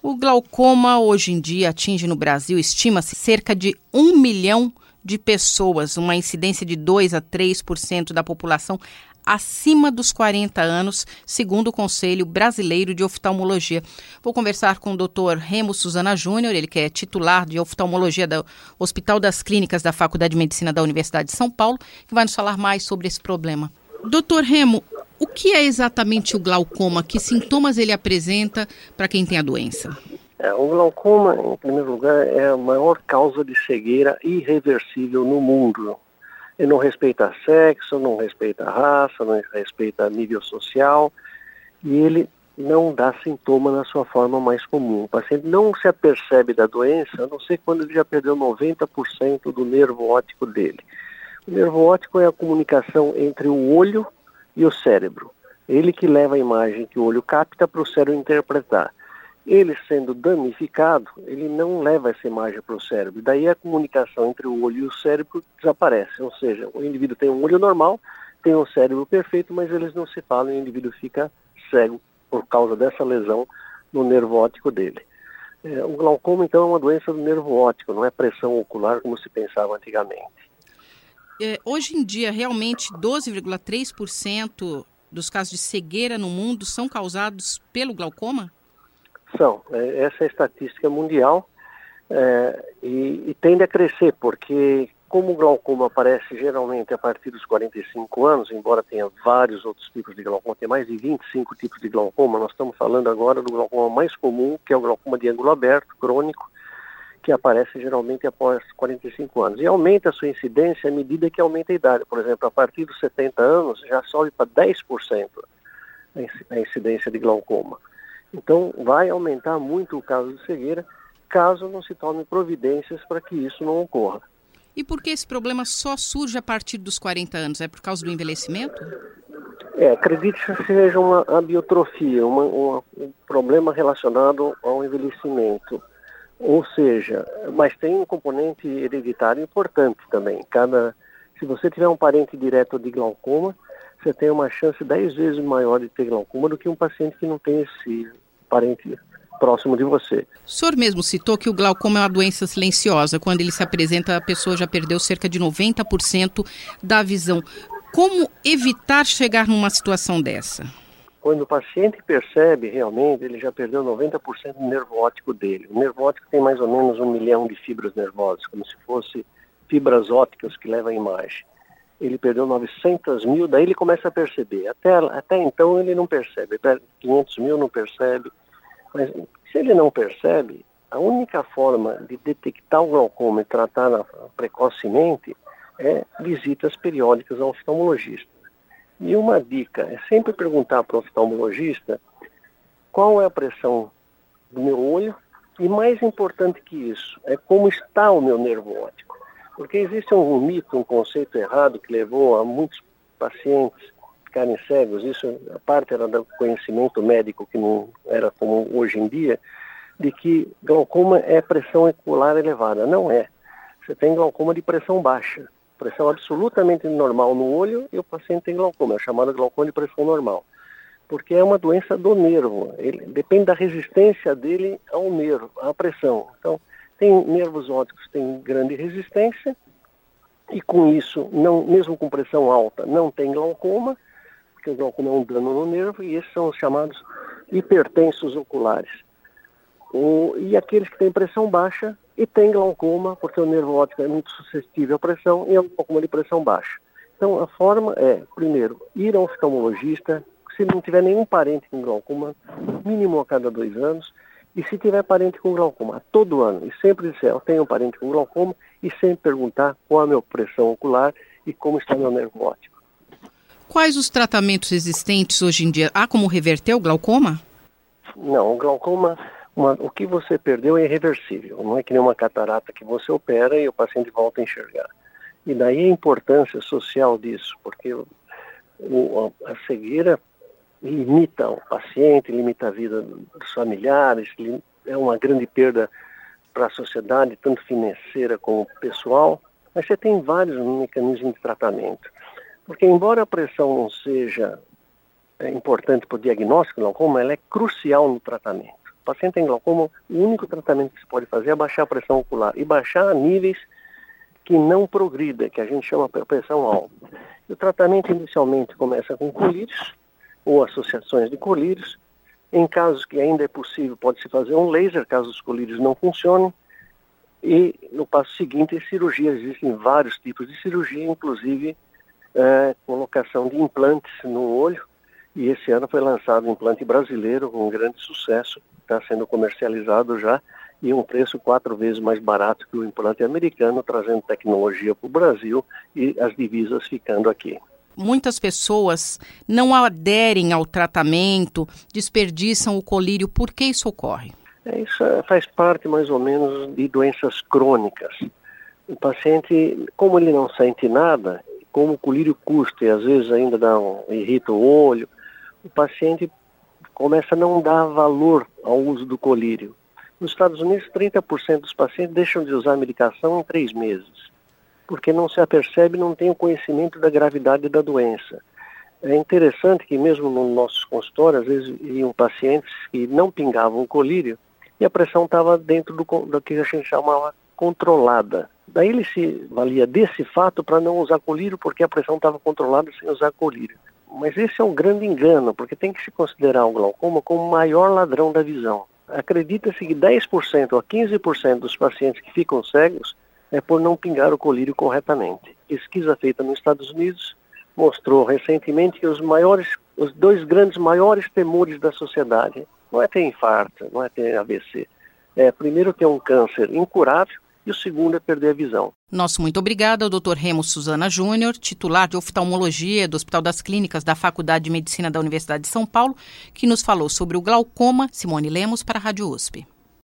O glaucoma hoje em dia atinge no Brasil, estima-se, cerca de 1 milhão de pessoas, uma incidência de 2 a 3% da população acima dos 40 anos, segundo o Conselho Brasileiro de Oftalmologia. Vou conversar com o Dr. Remo Suzana Júnior, ele que é titular de oftalmologia do Hospital das Clínicas da Faculdade de Medicina da Universidade de São Paulo, que vai nos falar mais sobre esse problema. Dr. Remo, o que é exatamente o glaucoma? Que sintomas ele apresenta para quem tem a doença? O glaucoma, em primeiro lugar, é a maior causa de cegueira irreversível no mundo. Ele não respeita sexo, não respeita raça, não respeita nível social e ele não dá sintoma na sua forma mais comum. O paciente não se apercebe da doença, a não ser quando ele já perdeu 90% do nervo óptico dele. O nervo óptico é a comunicação entre o olho e o cérebro. Ele que leva a imagem que o olho capta para o cérebro interpretar. Ele sendo danificado, ele não leva essa imagem para o cérebro. Daí a comunicação entre o olho e o cérebro desaparece. Ou seja, o indivíduo tem um olho normal, tem um cérebro perfeito, mas eles não se falam e o indivíduo fica cego por causa dessa lesão no nervo óptico dele. O glaucoma, então, é uma doença do nervo óptico, não é pressão ocular como se pensava antigamente. Hoje em dia, realmente, 12,3% dos casos de cegueira no mundo são causados pelo glaucoma? São. Essa é a estatística mundial e tende a crescer, porque como o glaucoma aparece geralmente a partir dos 45 anos, embora tenha vários outros tipos de glaucoma, tem mais de 25 tipos de glaucoma, nós estamos falando agora do glaucoma mais comum, que é o glaucoma de ângulo aberto, crônico, que aparece geralmente após 45 anos. E aumenta a sua incidência à medida que aumenta a idade. Por exemplo, a partir dos 70 anos já sobe para 10% a incidência de glaucoma. Então, vai aumentar muito o caso de cegueira, caso não se tome providências para que isso não ocorra. E por que esse problema só surge a partir dos 40 anos? É por causa do envelhecimento? Acredite que seja uma abiotrofia, um problema relacionado ao envelhecimento. Ou seja, mas tem um componente hereditário importante também. Se você tiver um parente direto de glaucoma, você tem uma chance 10 vezes maior de ter glaucoma do que um paciente que não tem esse parente próximo de você. O senhor mesmo citou que o glaucoma é uma doença silenciosa. Quando ele se apresenta, a pessoa já perdeu cerca de 90% da visão. Como evitar chegar numa situação dessa? Quando o paciente percebe realmente, ele já perdeu 90% do nervo óptico dele. O nervo óptico tem mais ou menos 1 milhão de fibras nervosas, como se fosse fibras ópticas que levam a imagem. Ele perdeu 900 mil, daí ele começa a perceber. Até então ele não percebe, 500 mil não percebe. Mas se ele não percebe, a única forma de detectar o glaucoma e tratar precocemente é visitas periódicas ao oftalmologista. E uma dica é sempre perguntar para o oftalmologista qual é a pressão do meu olho e, mais importante que isso, é como está o meu nervo óptico. Porque existe um mito, um conceito errado que levou a muitos pacientes ficarem cegos. Isso, a parte era do conhecimento médico, que não era como hoje em dia, de que glaucoma é pressão ocular elevada. Não é. Você tem glaucoma de pressão baixa. Pressão absolutamente normal no olho e o paciente tem glaucoma. É chamado glaucoma de pressão normal. Porque é uma doença do nervo. Ele depende da resistência dele ao nervo, à pressão. Então, tem nervos ópticos que têm grande resistência e com isso, mesmo com pressão alta, não tem glaucoma, porque o glaucoma é um dano no nervo e esses são os chamados hipertensos oculares. E aqueles que têm pressão baixa e têm glaucoma, porque o nervo óptico é muito suscetível à pressão e é um glaucoma de pressão baixa. Então a forma é, primeiro, ir ao oftalmologista, se não tiver nenhum parente com glaucoma, mínimo a cada 2 anos, e se tiver parente com glaucoma, todo ano, e sempre disser, eu tenho um parente com glaucoma, e sempre perguntar qual é a minha pressão ocular e como está meu nervo óptico. Quais os tratamentos existentes hoje em dia? Há como reverter o glaucoma? Não, o glaucoma, o que você perdeu é irreversível. Não é que nem uma catarata que você opera e o paciente volta a enxergar. E daí a importância social disso, porque a cegueira limita o paciente, limita a vida dos familiares, é uma grande perda para a sociedade, tanto financeira como pessoal, mas você tem vários mecanismos de tratamento. Porque embora a pressão não seja importante para o diagnóstico do glaucoma, ela é crucial no tratamento. O paciente tem glaucoma, o único tratamento que se pode fazer é baixar a pressão ocular e baixar a níveis que não progrida, que a gente chama de pressão alta. O tratamento inicialmente começa com colírios ou associações de colírios. Em casos que ainda é possível, pode-se fazer um laser, caso os colírios não funcionem. E no passo seguinte, cirurgia. Existem vários tipos de cirurgia, inclusive colocação de implantes no olho. E esse ano foi lançado um implante brasileiro com grande sucesso, está sendo comercializado já, e um preço 4 vezes mais barato que o implante americano, trazendo tecnologia para o Brasil e as divisas ficando aqui. Muitas pessoas não aderem ao tratamento, desperdiçam o colírio. Por que isso ocorre? Isso faz parte mais ou menos de doenças crônicas. O paciente, como ele não sente nada, como o colírio custa e às vezes ainda irrita o olho, o paciente começa a não dar valor ao uso do colírio. Nos Estados Unidos, 30% dos pacientes deixam de usar a medicação em 3 meses, porque não se apercebe, não tem o conhecimento da gravidade da doença. É interessante que mesmo nos nossos consultórios, às vezes iam pacientes que não pingavam o colírio e a pressão estava dentro do que a gente chamava controlada. Daí ele se valia desse fato para não usar colírio, porque a pressão estava controlada sem usar colírio. Mas esse é um grande engano, porque tem que se considerar o glaucoma como o maior ladrão da visão. Acredita-se que 10% a 15% dos pacientes que ficam cegos é por não pingar o colírio corretamente. Pesquisa feita nos Estados Unidos mostrou recentemente que os 2 grandes maiores temores da sociedade não é ter infarto, não é ter AVC. Primeiro ter um câncer incurável e o segundo é perder a visão. Nosso muito obrigado ao Dr. Remo Suzana Júnior, titular de oftalmologia do Hospital das Clínicas da Faculdade de Medicina da Universidade de São Paulo, que nos falou sobre o glaucoma. Simone Lemos para a Rádio USP.